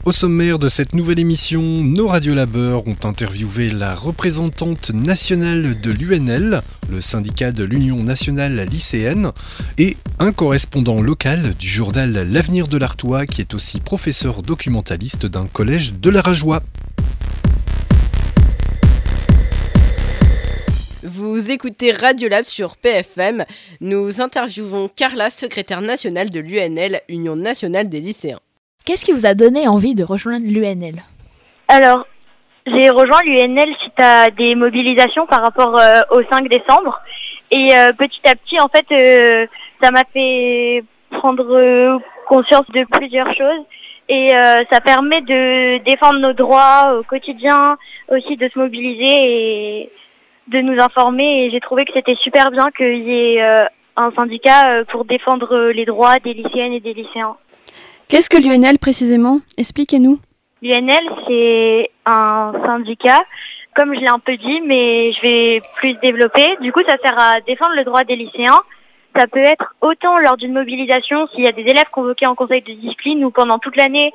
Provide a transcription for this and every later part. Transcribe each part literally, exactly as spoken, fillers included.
Au sommaire de cette nouvelle émission, nos radiolabeurs ont interviewé la représentante nationale de l'U N L, le syndicat de l'Union nationale lycéenne, et un correspondant local du journal L'Avenir de l'Artois qui est aussi professeur documentaliste d'un collège de la Rajoie. Vous écoutez Radiolab sur P F M. Nous interviewons Carla, secrétaire nationale de l'U N L, Union nationale des lycéens. Qu'est-ce qui vous a donné envie de rejoindre l'U N L ? Alors, j'ai rejoint l'U N L suite à des mobilisations par rapport euh, au cinq décembre. Et euh, petit à petit, en fait, euh, ça m'a fait prendre euh, conscience de plusieurs choses. Et euh, ça permet de défendre nos droits au quotidien, aussi de se mobiliser et de nous informer. Et j'ai trouvé que c'était super bien qu'il y ait euh, un syndicat euh, pour défendre les droits des lycéennes et des lycéens. Qu'est-ce que l'U N L précisément ? Expliquez-nous. L'U N L, c'est un syndicat, comme je l'ai un peu dit, mais je vais plus développer. Du coup, ça sert à défendre le droit des lycéens. Ça peut être autant lors d'une mobilisation, s'il y a des élèves convoqués en conseil de discipline ou pendant toute l'année.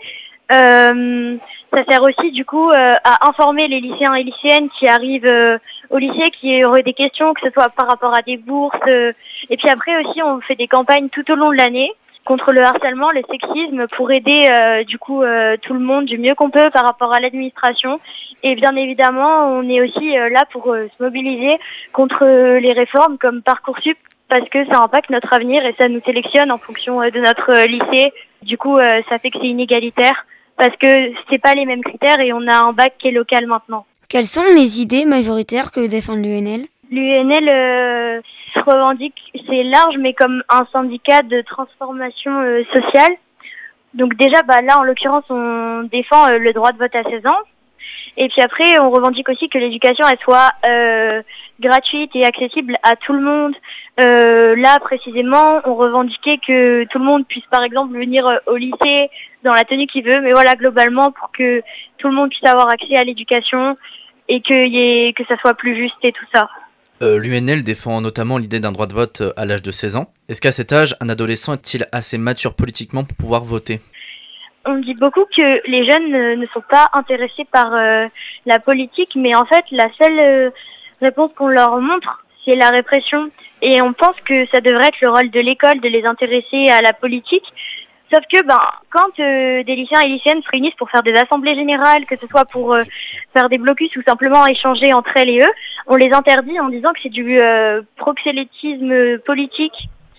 Euh, ça sert aussi, du coup, euh, à informer les lycéens et lycéennes qui arrivent euh, au lycée, qui auraient des questions, que ce soit par rapport à des bourses. Euh, et puis après aussi, on fait des campagnes tout au long de l'année contre le harcèlement, le sexisme, pour aider euh, du coup euh, tout le monde du mieux qu'on peut par rapport à l'administration. Et bien évidemment, on est aussi euh, là pour euh, se mobiliser contre euh, les réformes comme Parcoursup, parce que ça impacte notre avenir et ça nous sélectionne en fonction euh, de notre euh, lycée. Du coup, euh, ça fait que c'est inégalitaire, parce que c'est pas les mêmes critères et on a un bac qui est local maintenant. Quelles sont les idées majoritaires que défend l'U N L ? L'U N L euh, se revendique, c'est large, mais comme un syndicat de transformation euh, sociale. Donc déjà, bah là, en l'occurrence, on défend euh, le droit de vote à seize ans. Et puis après, on revendique aussi que l'éducation, elle soit euh, gratuite et accessible à tout le monde. Euh, là, précisément, on revendiquait que tout le monde puisse, par exemple, venir euh, au lycée dans la tenue qu'il veut. Mais voilà, globalement, pour que tout le monde puisse avoir accès à l'éducation et que, y ait, que ça soit plus juste et tout ça. Euh, L'U N L défend notamment l'idée d'un droit de vote à l'âge de seize ans. Est-ce qu'à cet âge, un adolescent est-il assez mature politiquement pour pouvoir voter ? On dit beaucoup que les jeunes ne, ne sont pas intéressés par euh, la politique, mais en fait, la seule euh, réponse qu'on leur montre, c'est la répression. Et on pense que ça devrait être le rôle de l'école de les intéresser à la politique. Sauf que ben, quand euh, des lycéens et lycéennes se réunissent pour faire des assemblées générales, que ce soit pour euh, faire des blocus ou simplement échanger entre elles et eux, on les interdit en disant que c'est du euh, proxénétisme politique.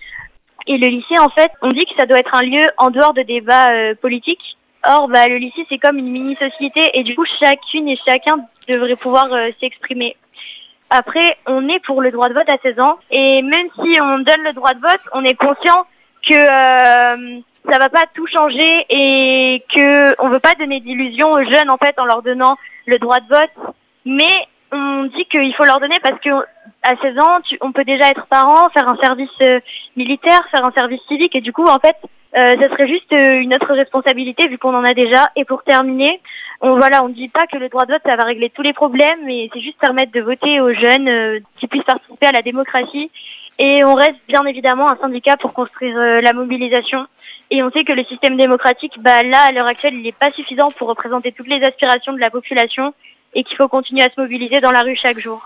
Et le lycée, en fait, on dit que ça doit être un lieu en dehors de débats euh, politiques. Or, bah, le lycée, c'est comme une mini-société et du coup, chacune et chacun devrait pouvoir euh, s'exprimer. Après, on est pour le droit de vote à seize ans et même si on donne le droit de vote, on est conscient que euh, ça va pas tout changer et que on veut pas donner d'illusions aux jeunes, en fait, en leur donnant le droit de vote. Mais on dit qu'il faut leur donner parce que à seize ans, tu, on peut déjà être parent, faire un service euh, militaire, faire un service civique et du coup, en fait, euh, ça serait juste euh, une autre responsabilité vu qu'on en a déjà. Et pour terminer, on voilà, on dit pas que le droit de vote ça va régler tous les problèmes, mais c'est juste permettre de voter aux jeunes euh, qui puissent participer à la démocratie. Et on reste bien évidemment un syndicat pour construire euh, la mobilisation. Et on sait que le système démocratique, bah là, à l'heure actuelle, il n'est pas suffisant pour représenter toutes les aspirations de la population et qu'il faut continuer à se mobiliser dans la rue chaque jour.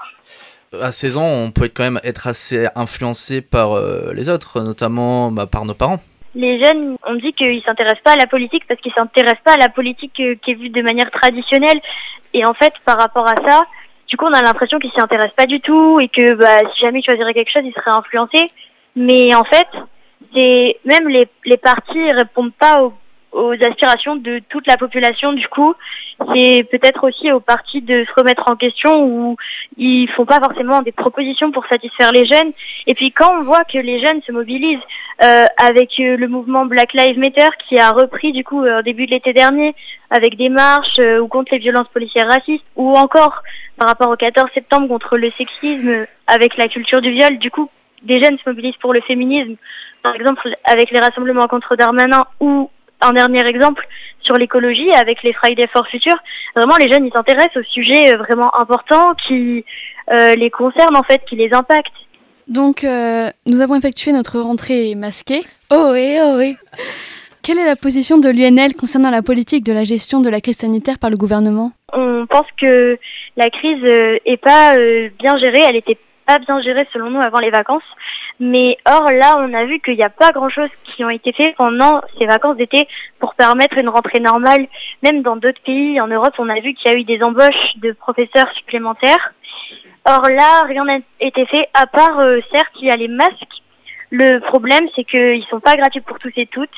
À seize ans, on peut quand même être assez influencé par euh, les autres, notamment bah, par nos parents. Les jeunes, on dit qu'ils ne s'intéressent pas à la politique parce qu'ils ne s'intéressent pas à la politique euh, qui est vue de manière traditionnelle. Et en fait, par rapport à ça, du coup, on a l'impression qu'ils ne s'y intéressent pas du tout et que bah, si jamais ils choisiraient quelque chose, ils seraient influencés. Mais en fait, c'est même les, les partis ne répondent pas aux, aux aspirations de toute la population. Du coup, c'est peut-être aussi aux partis de se remettre en question où ils font pas forcément des propositions pour satisfaire les jeunes. Et puis quand on voit que les jeunes se mobilisent euh, avec euh, le mouvement Black Lives Matter qui a repris du coup euh, au début de l'été dernier avec des marches euh, ou contre les violences policières racistes ou encore par rapport au quatorze septembre contre le sexisme avec la culture du viol, du coup des jeunes se mobilisent pour le féminisme, par exemple avec les rassemblements contre Darmanin ou un dernier exemple sur l'écologie avec les Fridays for Future. Vraiment, les jeunes, ils s'intéressent aux sujets vraiment importants qui euh, les concernent, en fait, qui les impactent. Donc, euh, nous avons effectué notre rentrée masquée. Oh oui, oh oui. Quelle est la position de l'U N L concernant la politique de la gestion de la crise sanitaire par le gouvernement ? On pense que la crise n'est pas euh, bien gérée, elle était pas bien gérée selon nous avant les vacances. Mais or là, on a vu qu'il n'y a pas grand-chose qui ont été fait pendant ces vacances d'été pour permettre une rentrée normale. Même dans d'autres pays en Europe, on a vu qu'il y a eu des embauches de professeurs supplémentaires. Or là, rien n'a été fait, à part, euh, certes, il y a les masques. Le problème, c'est qu'ils sont pas gratuits pour tous et toutes.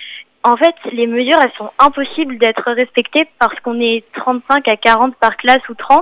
En fait, les mesures, elles sont impossibles d'être respectées parce qu'on est trente-cinq à quarante par classe ou trente.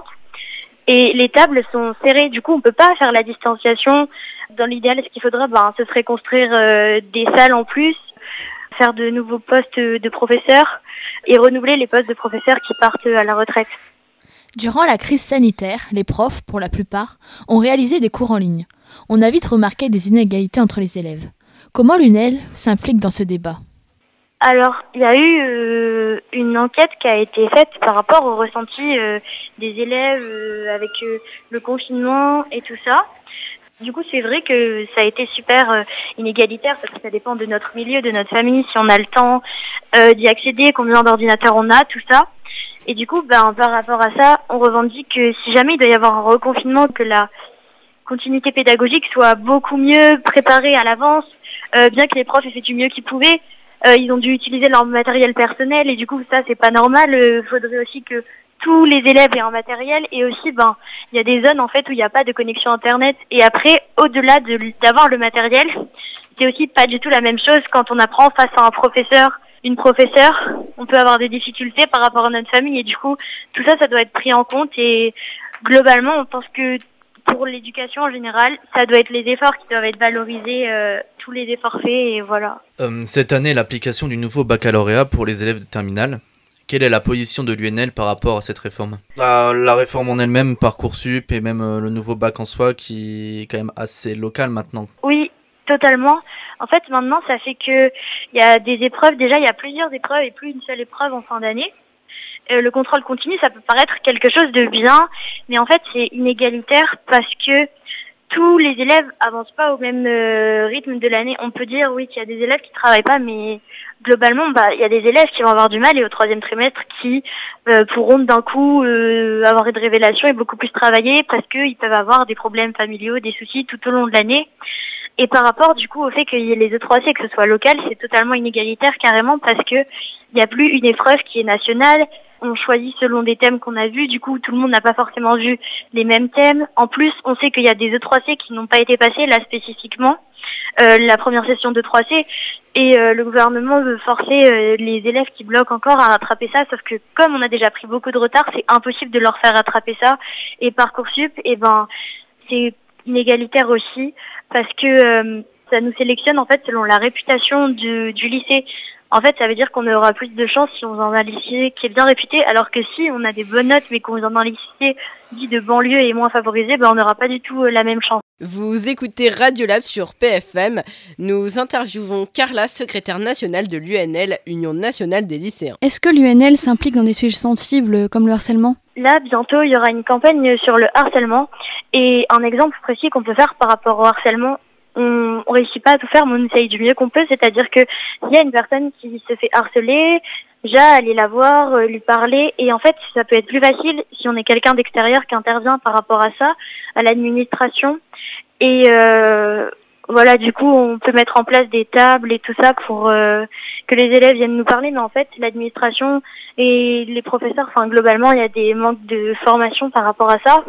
Et les tables sont serrées. Du coup, on peut pas faire la distanciation. Dans l'idéal, ce qu'il faudrait, ben, ce serait construire euh, des salles en plus, faire de nouveaux postes de professeurs et renouveler les postes de professeurs qui partent à la retraite. Durant la crise sanitaire, les profs, pour la plupart, ont réalisé des cours en ligne. On a vite remarqué des inégalités entre les élèves. Comment l'U N L s'implique dans ce débat ? Alors, il y a eu euh, une enquête qui a été faite par rapport au ressenti euh, des élèves euh, avec euh, le confinement et tout ça. Du coup, c'est vrai que ça a été super euh, inégalitaire parce que ça dépend de notre milieu, de notre famille, si on a le temps euh, d'y accéder, combien d'ordinateurs on a, tout ça. Et du coup, ben, par rapport à ça, on revendique que si jamais il doit y avoir un reconfinement, que la continuité pédagogique soit beaucoup mieux préparée à l'avance, euh, bien que les profs aient fait du mieux qu'ils pouvaient. Euh, ils ont dû utiliser leur matériel personnel et du coup, ça, c'est pas normal. Il euh, faudrait aussi que tous les élèves aient un matériel et aussi, ben, il y a des zones, en fait, où il n'y a pas de connexion Internet. Et après, au-delà de, d'avoir le matériel, c'est aussi pas du tout la même chose quand on apprend face à un professeur, une professeure. On peut avoir des difficultés par rapport à notre famille et du coup, tout ça, ça doit être pris en compte et globalement, on pense que pour l'éducation en général, ça doit être les efforts qui doivent être valorisés, euh, tous les efforts faits et voilà. Euh, cette année, l'application du nouveau baccalauréat pour les élèves de terminale. Quelle est la position de l'U N L par rapport à cette réforme ? euh, La réforme en elle-même, Parcoursup et même euh, le nouveau bac en soi qui est quand même assez local maintenant. Oui, totalement. En fait, maintenant, ça fait que il y a des épreuves. Déjà, il y a plusieurs épreuves et plus une seule épreuve en fin d'année. Euh, le contrôle continu, ça peut paraître quelque chose de bien, mais en fait, c'est inégalitaire parce que tous les élèves avancent pas au même euh, rythme de l'année. On peut dire, oui, qu'il y a des élèves qui travaillent pas, mais globalement, bah, il y a des élèves qui vont avoir du mal et au troisième trimestre qui euh, pourront d'un coup euh, avoir une révélation et beaucoup plus travailler parce qu'ils peuvent avoir des problèmes familiaux, des soucis tout au long de l'année. Et par rapport, du coup, au fait qu'il y ait les E trois C, que ce soit local, c'est totalement inégalitaire carrément parce que il n'y a plus une épreuve qui est nationale. On choisit selon des thèmes qu'on a vus. Du coup, tout le monde n'a pas forcément vu les mêmes thèmes. En plus, on sait qu'il y a des E trois C qui n'ont pas été passés, là spécifiquement, euh, la première session de E trois C. Et euh, le gouvernement veut forcer euh, les élèves qui bloquent encore à rattraper ça. Sauf que comme on a déjà pris beaucoup de retard, c'est impossible de leur faire rattraper ça. Et Parcoursup, eh ben, c'est inégalitaire aussi parce que euh, ça nous sélectionne en fait selon la réputation du, du lycée. En fait, ça veut dire qu'on aura plus de chance si on est dans un lycée qui est bien réputé, alors que si on a des bonnes notes mais qu'on est dans un lycée dit de banlieue et moins favorisé, ben on n'aura pas du tout la même chance. Vous écoutez Radiolab sur P F M. Nous interviewons Carla, secrétaire nationale de l'U N L, Union nationale des lycéens. Est-ce que l'U N L s'implique dans des sujets sensibles comme le harcèlement ? Là, bientôt, il y aura une campagne sur le harcèlement. Et un exemple précis qu'on peut faire par rapport au harcèlement, on, on réussit pas à tout faire, mais on essaye du mieux qu'on peut. C'est-à-dire que il y a une personne qui se fait harceler, déjà aller la voir, euh, lui parler. Et en fait, ça peut être plus facile si on est quelqu'un d'extérieur qui intervient par rapport à ça, à l'administration. Et euh, voilà, du coup, on peut mettre en place des tables et tout ça pour euh, que les élèves viennent nous parler. Mais en fait, l'administration et les professeurs, enfin globalement, il y a des manques de formation par rapport à ça.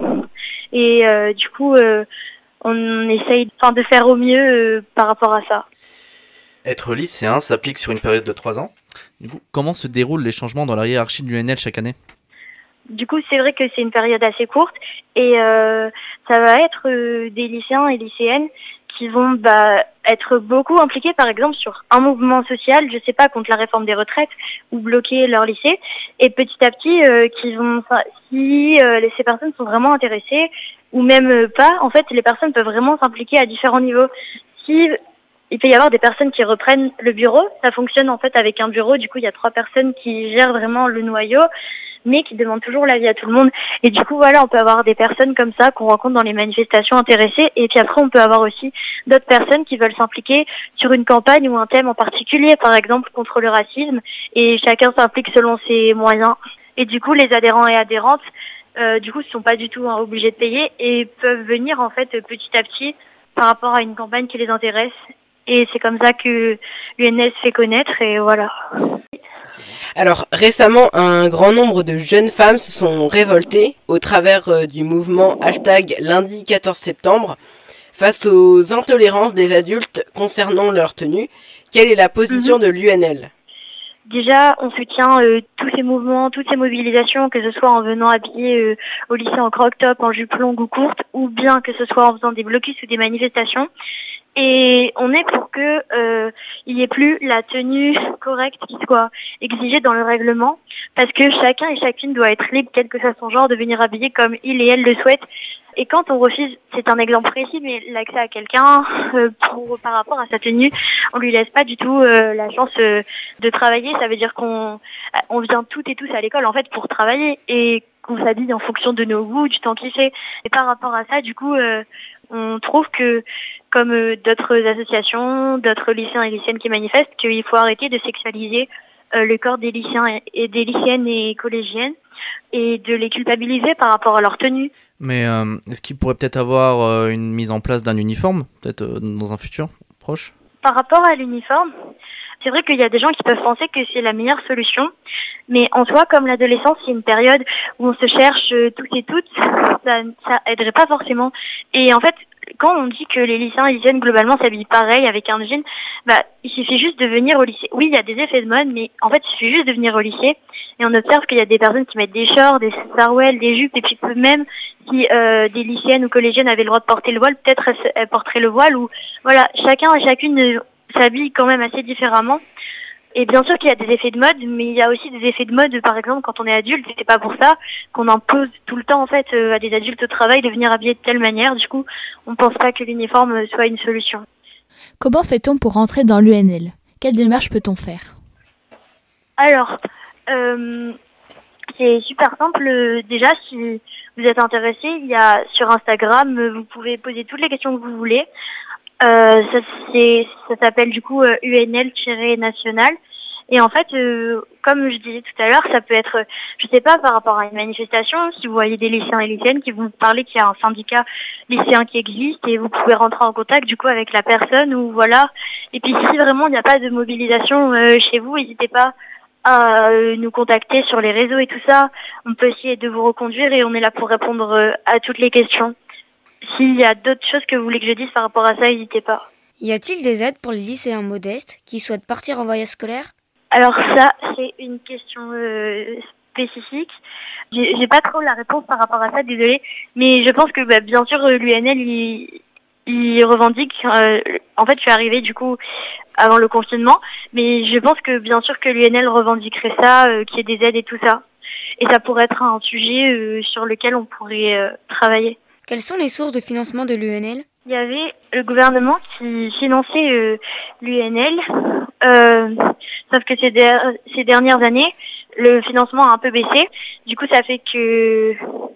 Et euh, du coup, euh, on essaye enfin, de faire au mieux euh, par rapport à ça. Être lycéen s'applique sur une période de trois ans. Du coup, comment se déroulent les changements dans la hiérarchie de l'U N L chaque année ? Du coup, c'est vrai que c'est une période assez courte et euh, ça va être euh, des lycéens et lycéennes qui vont bah, être beaucoup impliqués, par exemple, sur un mouvement social, je sais pas, contre la réforme des retraites ou bloquer leur lycée. Et petit à petit, euh, qui vont, si euh, ces personnes sont vraiment intéressées ou même euh, pas, en fait, les personnes peuvent vraiment s'impliquer à différents niveaux. Si il peut y avoir des personnes qui reprennent le bureau, ça fonctionne en fait avec un bureau. Du coup, il y a trois personnes qui gèrent vraiment le noyau. mais qui demandent toujours l'avis à tout le monde. Et du coup, voilà, on peut avoir des personnes comme ça qu'on rencontre dans les manifestations intéressées, et puis après, on peut avoir aussi d'autres personnes qui veulent s'impliquer sur une campagne ou un thème en particulier, par exemple contre le racisme, et chacun s'implique selon ses moyens. Et du coup, les adhérents et adhérentes, euh, du coup, ne sont pas du tout hein, obligés de payer et peuvent venir en fait petit à petit par rapport à une campagne qui les intéresse. Et c'est comme ça que l'U N L se fait connaître, et voilà. Alors récemment, un grand nombre de jeunes femmes se sont révoltées au travers euh, du mouvement hashtag lundi quatorze septembre face aux intolérances des adultes concernant leur tenue. Quelle est la position mmh. de l'U N L ? Déjà, on soutient euh, tous ces mouvements, toutes ces mobilisations, que ce soit en venant habillé euh, au lycée en croc-top, en jupe longue ou courte, ou bien que ce soit en faisant des blocus ou des manifestations. Et on est pour que euh, il n'y ait plus la tenue correcte qui soit exigée dans le règlement, parce que chacun et chacune doit être libre, quel que soit son genre, de venir habiller comme il et elle le souhaitent. Et quand on refuse, c'est un exemple précis, mais l'accès à quelqu'un euh, pour par rapport à sa tenue, on lui laisse pas du tout euh, la chance euh, de travailler. Ça veut dire qu'on on vient toutes et tous à l'école en fait pour travailler, et qu'on s'habille en fonction de nos goûts, du temps qu'il fait. Et par rapport à ça, du coup, euh, on trouve que comme euh, d'autres associations, d'autres lycéens et lycéennes qui manifestent, qu'il faut arrêter de sexualiser euh, le corps des lycéens et, et des lycéennes et collégiennes, et de les culpabiliser par rapport à leur tenue. Mais euh, est-ce qu'il pourrait peut-être avoir euh, une mise en place d'un uniforme, peut-être euh, dans un futur proche ? Par rapport à l'uniforme, c'est vrai qu'il y a des gens qui peuvent penser que c'est la meilleure solution, mais en soi, comme l'adolescence, c'est une période où on se cherche euh, tous et toutes, ça, ça aiderait pas forcément. Et en fait, quand on dit que les lycéens et lycéennes globalement s'habillent pareil avec un jean, bah il suffit juste de venir au lycée. Oui, il y a des effets de mode, mais en fait, il suffit juste de venir au lycée, et on observe qu'il y a des personnes qui mettent des shorts, des sarouels, des jupes, et puis même si euh, des lycéennes ou collégiennes avaient le droit de porter le voile, peut-être elles, elles porteraient le voile, ou voilà, chacun et chacune s'habille quand même assez différemment. Et bien sûr qu'il y a des effets de mode, mais il y a aussi des effets de mode, par exemple, quand on est adulte, c'est pas pour ça qu'on impose tout le temps, en fait, à des adultes au travail de venir habiller de telle manière. Du coup, on pense pas que l'uniforme soit une solution. Comment fait-on pour rentrer dans l'U N L ? Quelle démarche peut-on faire ? Alors, euh, c'est super simple. Déjà, si vous êtes intéressé, il y a sur Instagram, vous pouvez poser toutes les questions que vous voulez. Euh, ça, c'est, ça s'appelle du coup euh, U N L-national. Et en fait, euh, comme je disais tout à l'heure, ça peut être, je sais pas, par rapport à une manifestation, si vous voyez des lycéens et lycéennes qui vous parlent qu'il y a un syndicat lycéen qui existe, et vous pouvez rentrer en contact du coup avec la personne, ou voilà. Et puis si vraiment il n'y a pas de mobilisation euh, chez vous, n'hésitez pas à euh, nous contacter sur les réseaux et tout ça. On peut essayer de vous reconduire, et on est là pour répondre euh, à toutes les questions. S'il y a d'autres choses que vous voulez que je dise par rapport à ça, n'hésitez pas. Y a-t-il des aides pour les lycéens modestes qui souhaitent partir en voyage scolaire ? Alors ça, c'est une question euh, spécifique. J'ai, j'ai pas trop la réponse par rapport à ça, désolée. Mais je pense que bah, bien sûr, l'U N L, il, il revendique... Euh, en fait, je suis arrivée du coup avant le confinement. Mais je pense que bien sûr que l'U N L revendiquerait ça, euh, qu'il y ait des aides et tout ça. Et ça pourrait être un sujet euh, sur lequel on pourrait euh, travailler. Quelles sont les sources de financement de l'U N L ? Il y avait le gouvernement qui finançait euh, l'U N L, euh, sauf que ces, der- ces dernières années, le financement a un peu baissé. Du coup, ça fait que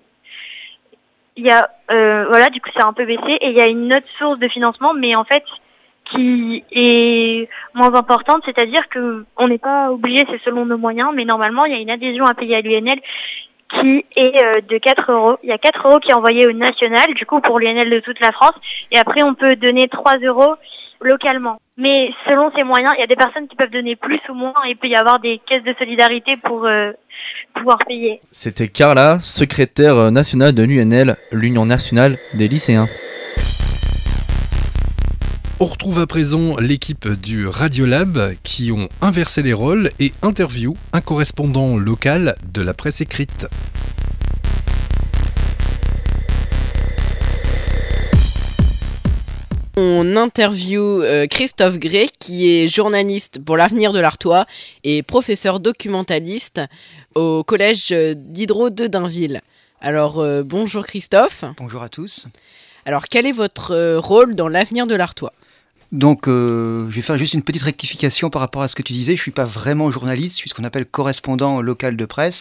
il y a, euh, voilà, du coup, ça a un peu baissé, et il y a une autre source de financement, mais en fait, qui est moins importante, c'est-à-dire que on n'est pas obligé, c'est selon nos moyens, mais normalement, il y a une adhésion à payer à l'U N L qui est euh, de quatre euros. Il y a quatre euros qui est envoyé au national, du coup pour l'U N L de toute la France, et après on peut donner trois euros localement. Mais selon ses moyens, il y a des personnes qui peuvent donner plus ou moins, et il peut y avoir des caisses de solidarité pour euh, pouvoir payer. C'était Carla, secrétaire nationale de l'U N L, l'Union nationale des lycéens. On retrouve à présent l'équipe du Radiolab qui ont inversé les rôles et interviewent un correspondant local de la presse écrite. On interview euh, Christophe Gray, qui est journaliste pour l'Avenir de l'Artois et professeur documentaliste au collège Diderot de Dainville. Alors euh, bonjour Christophe. Bonjour à tous. Alors quel est votre euh, rôle dans l'Avenir de l'Artois ? Donc, euh, je vais faire juste une petite rectification par rapport à ce que tu disais. Je ne suis pas vraiment journaliste, je suis ce qu'on appelle correspondant local de presse.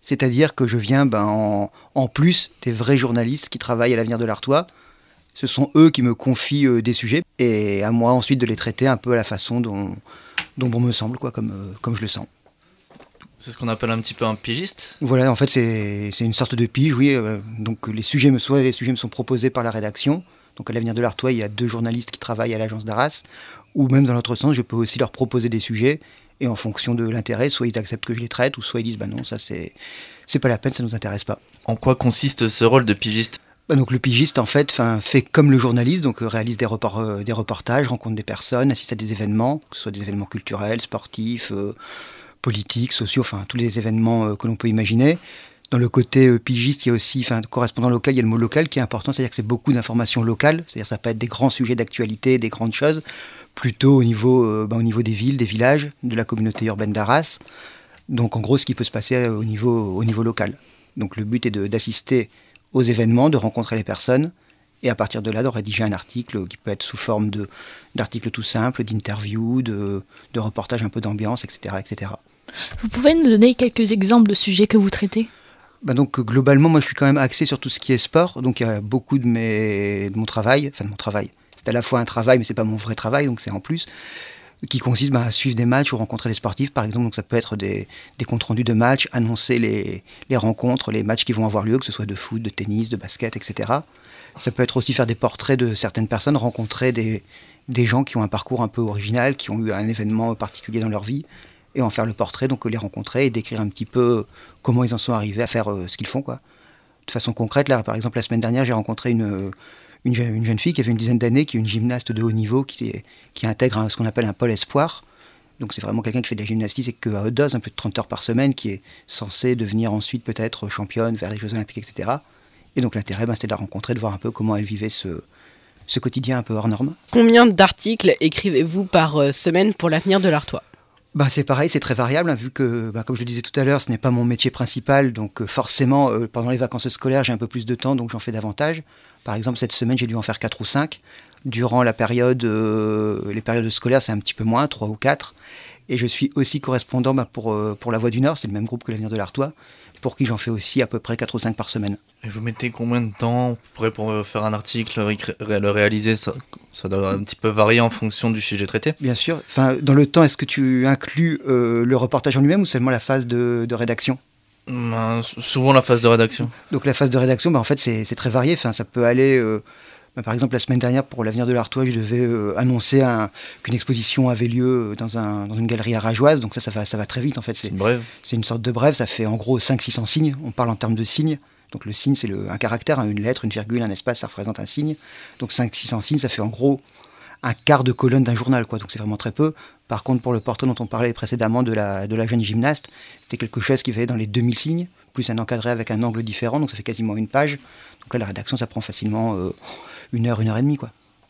C'est-à-dire que je viens ben, en, en plus des vrais journalistes qui travaillent à l'Avenir de l'Artois. Ce sont eux qui me confient euh, des sujets et à moi ensuite de les traiter un peu à la façon dont, dont bon me semble, quoi, comme, euh, comme je le sens. C'est ce qu'on appelle un petit peu un pigiste. Voilà, en fait c'est, c'est une sorte de pige, oui. Euh, donc les sujets, me, soit les sujets me sont proposés par la rédaction. Donc à l'Avenir de l'Artois, il y a deux journalistes qui travaillent à l'agence d'Arras. Ou même dans l'autre sens, je peux aussi leur proposer des sujets. Et en fonction de l'intérêt, soit ils acceptent que je les traite, ou soit ils disent bah non, ça c'est, c'est pas la peine, ça nous intéresse pas. En quoi consiste ce rôle de pigiste ? Bah donc le pigiste en fait fait comme le journaliste, donc euh, réalise des, report, euh, des reportages, rencontre des personnes, assiste à des événements, que ce soit des événements culturels, sportifs, euh, politiques, sociaux, enfin tous les événements euh, que l'on peut imaginer. Dans le côté euh, pigiste, il y a aussi, enfin correspondant local, il y a le mot local qui est important, c'est-à-dire que c'est beaucoup d'informations locales, c'est-à-dire que ça peut être des grands sujets d'actualité, des grandes choses, plutôt au niveau, euh, bah, au niveau des villes, des villages, de la communauté urbaine d'Arras. Donc en gros, ce qui peut se passer au niveau, au niveau local. Donc le but est de, d'assister aux événements, de rencontrer les personnes, et à partir de là, de rédiger un article qui peut être sous forme de, d'article tout simple, d'interview, de, de reportage un peu d'ambiance, et cetera, et cetera. Vous pouvez nous donner quelques exemples de sujets que vous traitez ? Bah donc globalement, moi je suis quand même axé sur tout ce qui est sport, donc il y a beaucoup de, mes, de mon travail, enfin de mon travail, c'est à la fois un travail, mais c'est pas mon vrai travail, donc c'est en plus, qui consiste bah, à suivre des matchs ou rencontrer des sportifs, par exemple. Donc ça peut être des, des comptes rendus de matchs, annoncer les, les rencontres, les matchs qui vont avoir lieu, que ce soit de foot, de tennis, de basket, et cetera. Ça peut être aussi faire des portraits de certaines personnes, rencontrer des, des gens qui ont un parcours un peu original, qui ont eu un événement particulier dans leur vie, et en faire le portrait, donc les rencontrer et décrire un petit peu comment ils en sont arrivés à faire euh, ce qu'ils font, quoi. De façon concrète, là, par exemple, la semaine dernière, j'ai rencontré une... Une, je- une jeune fille qui avait une dizaine d'années, qui est une gymnaste de haut niveau, qui, est- qui intègre un- ce qu'on appelle un pôle espoir. Donc c'est vraiment quelqu'un qui fait de la gymnastique et qu'à haute dose, un peu de trente heures par semaine, qui est censé devenir ensuite peut-être championne, faire les Jeux Olympiques, et cetera. Et donc l'intérêt, ben, c'était de la rencontrer, de voir un peu comment elle vivait ce, ce quotidien un peu hors norme. Combien d'articles écrivez-vous par euh, semaine pour l'Avenir de l'Artois ? Bah, c'est pareil, c'est très variable, hein, vu que, bah, comme je le disais tout à l'heure, ce n'est pas mon métier principal, donc euh, forcément, euh, pendant les vacances scolaires, j'ai un peu plus de temps, donc j'en fais davantage. Par exemple, cette semaine, j'ai dû en faire quatre ou cinq. Durant la période, euh, les périodes scolaires, c'est un petit peu moins, trois ou quatre. Et je suis aussi correspondant bah, pour, euh, pour La Voix du Nord, c'est le même groupe que l'Avenir de l'Artois, pour qui j'en fais aussi à peu près quatre ou cinq par semaine. Et vous mettez combien de temps pour, pour faire un article, le le réaliser ça, ça doit un petit peu varier en fonction du sujet traité. Bien sûr. Enfin, dans le temps, est-ce que tu inclus euh, le reportage en lui-même ou seulement la phase de, de rédaction ? Ben, souvent la phase de rédaction. Donc la phase de rédaction, bah, en fait, c'est, c'est très varié. Enfin, ça peut aller... Euh, bah, par exemple, la semaine dernière, pour l'Avenir de l'Artois, je devais euh, annoncer un, qu'une exposition avait lieu dans, un, dans une galerie arageoise. Donc ça, ça va, ça va très vite, en fait. C'est, C'est une brève. c'est une sorte de brève. Ça fait en gros cinq cents à six cents signes. On parle en termes de signes. Donc le signe, c'est le, un caractère, hein, une lettre, une virgule, un espace, ça représente un signe. Donc cinq cents à six cents signes, ça fait en gros un quart de colonne d'un journal, quoi. Donc c'est vraiment très peu. Par contre, pour le portrait dont on parlait précédemment de la, de la jeune gymnaste, c'était quelque chose qui va dans les deux mille signes, plus un encadré avec un angle différent, donc ça fait quasiment une page. Donc là, la rédaction, ça prend facilement euh, une heure, une heure et demie, quoi.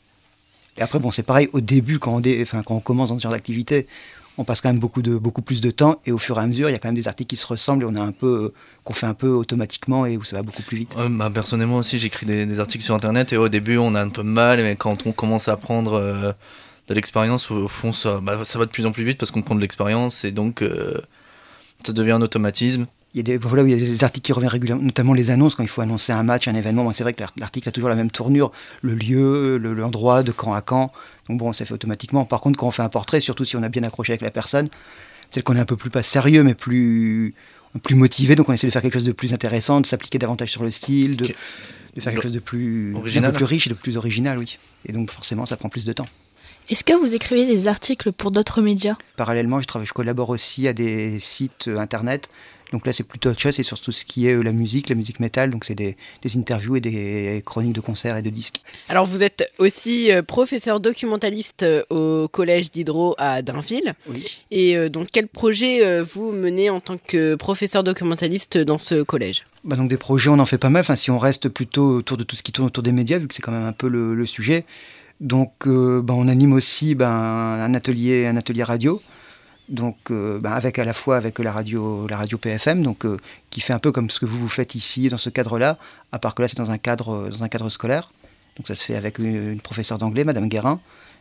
Et après, bon, c'est pareil, au début, quand on, dé... enfin, quand on commence dans ce genre d'activité, on passe quand même beaucoup, de, beaucoup plus de temps, et au fur et à mesure, il y a quand même des articles qui se ressemblent, et on a un peu, euh, qu'on fait un peu automatiquement, et où ça va beaucoup plus vite. Ouais, bah, personnellement aussi, j'écris des, des articles sur Internet et au début, on a un peu mal, mais quand on commence à prendre euh, de l'expérience, au, au fond, ça, bah, ça va de plus en plus vite parce qu'on prend de l'expérience et donc euh, ça devient un automatisme. Il y a des, voilà, il y a des articles qui reviennent régulièrement, notamment les annonces, quand il faut annoncer un match, un événement. Bon, c'est vrai que l'article a toujours la même tournure, le lieu, le, l'endroit, de quand à quand. Donc bon, ça fait automatiquement. Par contre, quand on fait un portrait, surtout si on a bien accroché avec la personne, peut-être qu'on est un peu plus, pas sérieux, mais plus, plus motivé. Donc on essaie de faire quelque chose de plus intéressant, de s'appliquer davantage sur le style, de, Okay. de faire quelque chose de plus, Original. un peu plus riche et de plus original, oui. Et donc forcément, ça prend plus de temps. Est-ce que vous écrivez des articles pour d'autres médias ? Parallèlement, je, travaille, je collabore aussi à des sites euh, internet. Donc là, c'est plutôt autre chose, c'est sur tout ce qui est euh, la musique, la musique métal. Donc c'est des, des interviews et des chroniques de concerts et de disques. Alors vous êtes aussi euh, professeur documentaliste euh, au collège d'Hydro à Dainville. Oui. Et euh, donc quel projet euh, vous menez en tant que professeur documentaliste dans ce collège ? Bah donc des projets, on en fait pas mal. Enfin, si on reste plutôt autour de tout ce qui tourne autour des médias, vu que c'est quand même un peu le, le sujet. Donc euh, bah, on anime aussi bah, un, atelier, un atelier radio. Donc euh, bah, avec à la fois avec la radio, la radio P F M, donc euh, qui fait un peu comme ce que vous vous faites ici dans ce cadre-là, à part que là c'est dans un cadre, dans un cadre scolaire. Donc ça se fait avec une, une professeure d'anglais, Madame Guérin,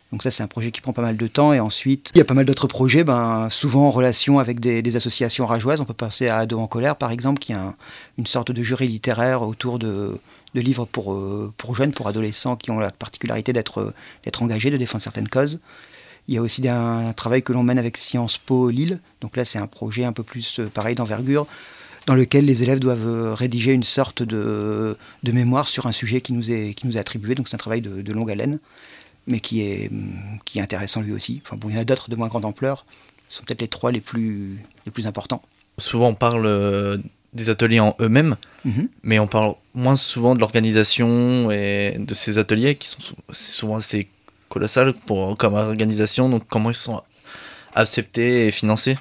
Donc ça, c'est un projet qui prend pas mal de temps. Et ensuite, il y a pas mal d'autres projets, ben, souvent en relation avec des, des associations rageoises. On peut penser à Ados en colère, par exemple, qui est un, une sorte de jury littéraire autour de, de livres pour, euh, pour jeunes, pour adolescents, qui ont la particularité d'être, d'être engagés, de défendre certaines causes. Il y a aussi un, un travail que l'on mène avec Sciences Po Lille. Donc là, c'est un projet un peu plus, euh, pareil, d'envergure, dans lequel les élèves doivent rédiger une sorte de, de mémoire sur un sujet qui nous est, qui nous est attribué. Donc c'est un travail de, de longue haleine, mais qui est, qui est intéressant lui aussi. Enfin bon, il y en a d'autres de moins grande ampleur. Ce sont peut-être les trois les plus, les plus importants. Souvent, on parle euh, des ateliers en eux-mêmes, mm-hmm. mais on parle moins souvent de l'organisation et de ces ateliers qui sont souvent assez colossales pour, comme organisation. Donc comment ils sont acceptés et financés?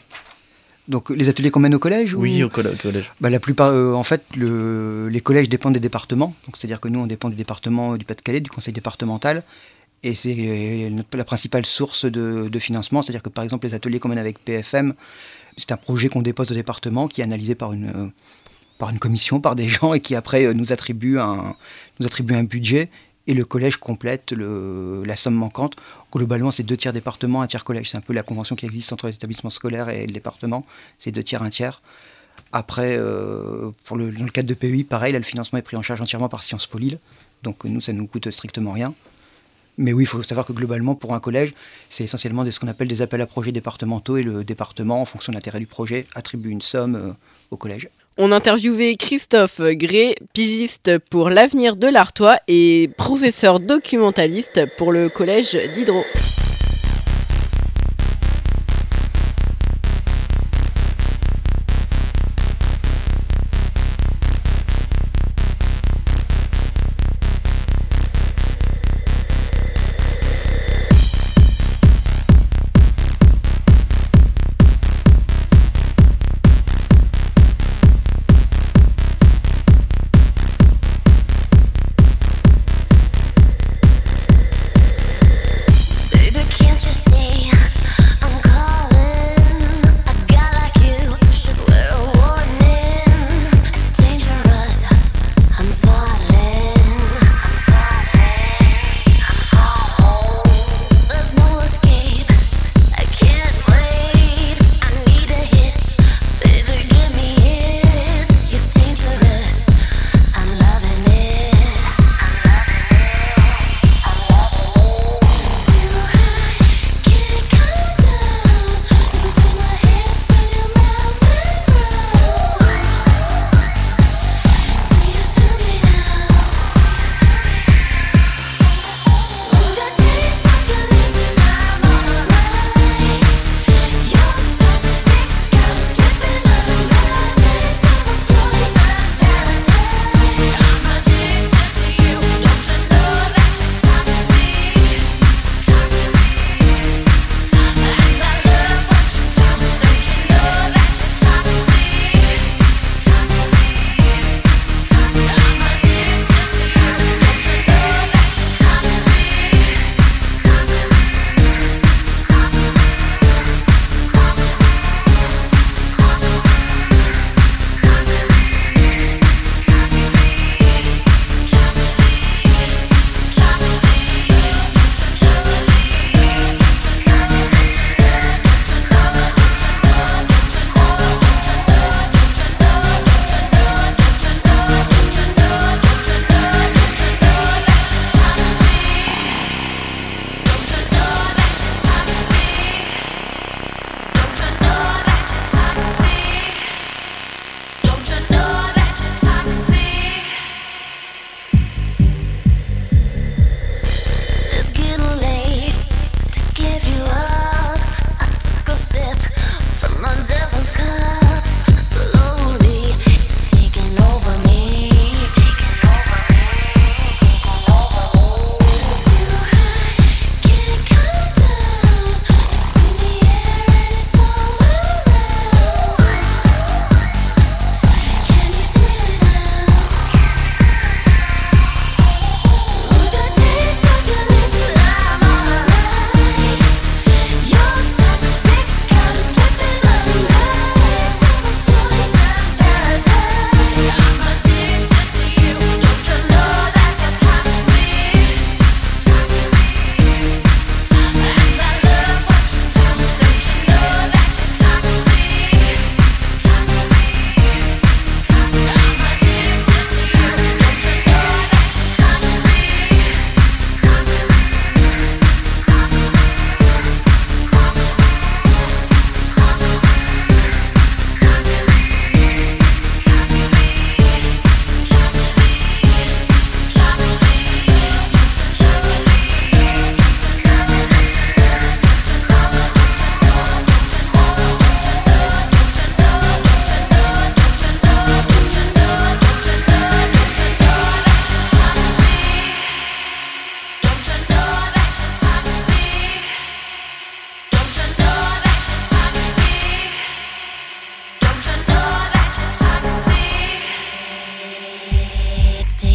Donc les ateliers qu'on mène au collège ou... Oui, au coll- collège. Bah, la plupart, euh, en fait, le, les collèges dépendent des départements. Donc c'est-à-dire que nous, on dépend du département du Pas-de-Calais, du conseil départemental. Et c'est euh, notre, la principale source de, de financement. C'est-à-dire que par exemple, les ateliers qu'on mène avec P F M, c'est un projet qu'on dépose au département, qui est analysé par une, euh, par une commission, par des gens, et qui après euh, nous, attribue un, nous attribue un budget. Et le collège complète le, la somme manquante. Globalement, c'est deux tiers département, un tiers collège. C'est un peu la convention qui existe entre les établissements scolaires et le département. C'est deux tiers, un tiers. Après, euh, pour le, dans le cadre de P E I, pareil, là, le financement est pris en charge entièrement par Sciences Po Lille. Donc nous, ça ne nous coûte strictement rien. Mais oui, il faut savoir que globalement, pour un collège, c'est essentiellement de ce qu'on appelle des appels à projets départementaux. Et le département, en fonction de l'intérêt du projet, attribue une somme euh, au collège. On interviewait Christophe Gray, pigiste pour l'avenir de l'Artois et professeur documentaliste pour le collège d'Hydro. Baby,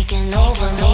taking over me.